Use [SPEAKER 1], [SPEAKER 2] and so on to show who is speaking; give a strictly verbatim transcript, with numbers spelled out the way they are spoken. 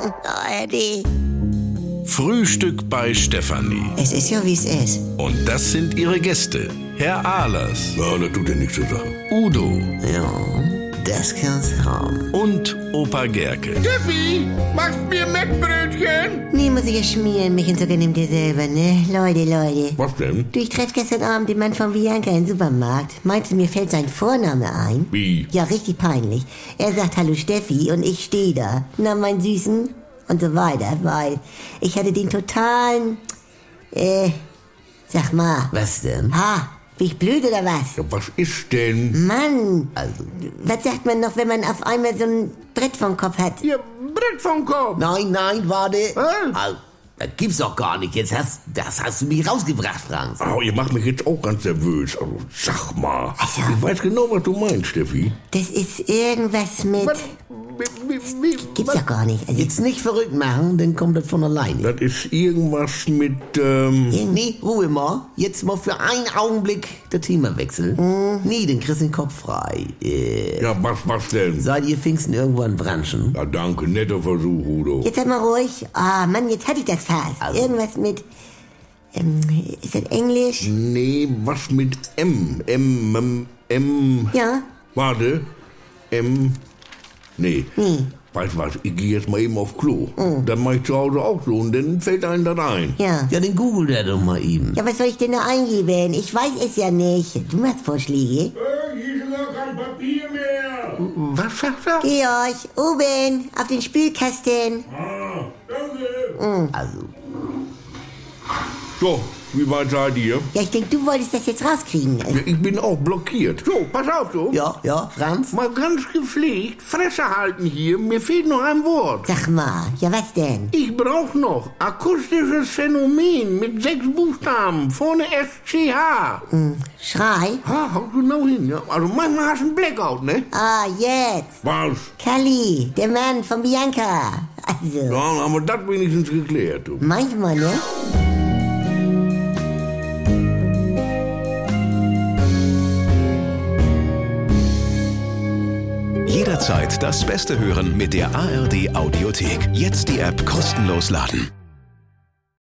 [SPEAKER 1] A R D.
[SPEAKER 2] Frühstück bei Stefanie.
[SPEAKER 1] Es ist ja, wie es ist.
[SPEAKER 2] Und das sind ihre Gäste. Herr Ahlers.
[SPEAKER 3] Ja, das tut ja nichts zur Sache.
[SPEAKER 2] Udo.
[SPEAKER 1] Ja, das kann's haben.
[SPEAKER 2] Und Opa Gerke.
[SPEAKER 3] Steffi, machst mir Mettbrötchen?
[SPEAKER 1] Nee, muss ich ja schmieren. Mich und sogar nimmt ihr selber, ne? Leute, Leute.
[SPEAKER 3] Was denn?
[SPEAKER 1] Du, ich treff gestern Abend den Mann von Bianca im Supermarkt. Meinte, mir fällt sein Vorname ein.
[SPEAKER 3] Wie?
[SPEAKER 1] Ja, richtig peinlich. Er sagt Hallo Steffi und ich stehe da. Na, mein Süßen. Und so weiter, weil ich hatte den totalen, äh, sag mal.
[SPEAKER 4] Was denn?
[SPEAKER 1] Ha, bin ich blöd oder was?
[SPEAKER 3] Ja, was ist denn?
[SPEAKER 1] Mann,
[SPEAKER 4] Also,
[SPEAKER 1] was sagt man noch, wenn man auf einmal so ein Brett vom Kopf hat?
[SPEAKER 3] Ja, Brett vom Kopf.
[SPEAKER 4] nein, nein, warte.
[SPEAKER 3] Was?
[SPEAKER 4] Also, das gibt's doch gar nicht. Jetzt hast, das hast du mich rausgebracht, Franz.
[SPEAKER 3] Oh, ihr macht mich jetzt auch ganz nervös. Also, sag mal.
[SPEAKER 1] Also-
[SPEAKER 3] Ich weiß genau, was du meinst, Steffi.
[SPEAKER 1] Das ist irgendwas mit...
[SPEAKER 3] Was? Wie, wie, wie,
[SPEAKER 1] Gibt's doch gar nicht. Also,
[SPEAKER 4] Jetzt nicht verrückt machen, dann kommt das von alleine.
[SPEAKER 3] Das ist irgendwas mit, ähm...
[SPEAKER 4] Nee, Ruhe mal. Jetzt mal für einen Augenblick der Themawechsel.
[SPEAKER 1] Mhm.
[SPEAKER 4] Nee, dann kriegst du den Kopf frei. Äh,
[SPEAKER 3] Ja, was, was denn?
[SPEAKER 4] seid ihr Pfingsten irgendwann branchen?
[SPEAKER 3] Ja, danke, netter Versuch, Udo.
[SPEAKER 1] jetzt seid mal ruhig. Ah, Mann, jetzt hatte ich das fast.
[SPEAKER 4] Also-
[SPEAKER 1] Irgendwas mit... Ähm, ist das Englisch?
[SPEAKER 3] Nee, was mit M? M, M, M...
[SPEAKER 1] Ja?
[SPEAKER 3] Warte. M... Nee.
[SPEAKER 1] Nee.
[SPEAKER 3] Weißt du was, ich gehe jetzt mal eben auf Klo. Dann mach ich zu Hause auch so und dann fällt einem das ein.
[SPEAKER 1] Ja.
[SPEAKER 4] Ja, dann google der doch mal eben.
[SPEAKER 1] Ja, was soll ich denn da eingeben? Ich weiß es ja nicht. Du machst Vorschläge.
[SPEAKER 3] Hier ist gar kein Papier mehr. Was sagt er?
[SPEAKER 1] Georg, oben, auf den Spülkasten.
[SPEAKER 3] Ah, danke.
[SPEAKER 4] Also,
[SPEAKER 3] So, wie weit seid ihr?
[SPEAKER 1] Ja, ich denke, du wolltest das jetzt rauskriegen.
[SPEAKER 3] Ja, ich bin auch blockiert. So, pass auf, du.
[SPEAKER 4] ja, ja, Franz?
[SPEAKER 3] Mal ganz gepflegt, Fresse halten hier. Mir fehlt noch ein Wort.
[SPEAKER 1] Sag mal, ja was denn?
[SPEAKER 3] Ich brauch noch akustisches Phänomen mit sechs Buchstaben. Vorne S C H.
[SPEAKER 1] Schrei?
[SPEAKER 3] Ha, hau genau hin, ja. Also manchmal hast du einen Blackout, ne?
[SPEAKER 1] Ah, jetzt.
[SPEAKER 3] Was?
[SPEAKER 1] Kali, der Mann von Bianca. Also,
[SPEAKER 3] Ja, dann haben wir das wenigstens geklärt, du.
[SPEAKER 1] manchmal, ne?
[SPEAKER 2] Jederzeit das Beste hören mit der A R D Audiothek. Jetzt die App kostenlos laden.